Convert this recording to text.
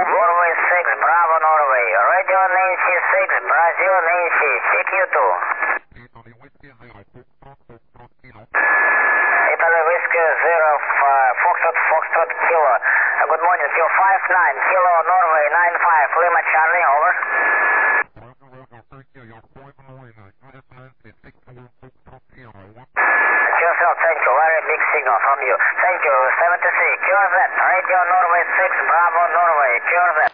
Norway 6, Bravo Norway. Radio Nancy 6, Brazil Nancy, CQ2. Italy Whiskey 0, Foxtrot Kilo. Good morning, Kilo 59, Kilo Norway 95, Lima Charlie, over. QSL, thank you, very big signal from you. Thank you, 73, QRZ, Radio Norway 6, Bravo Norway, QRZ.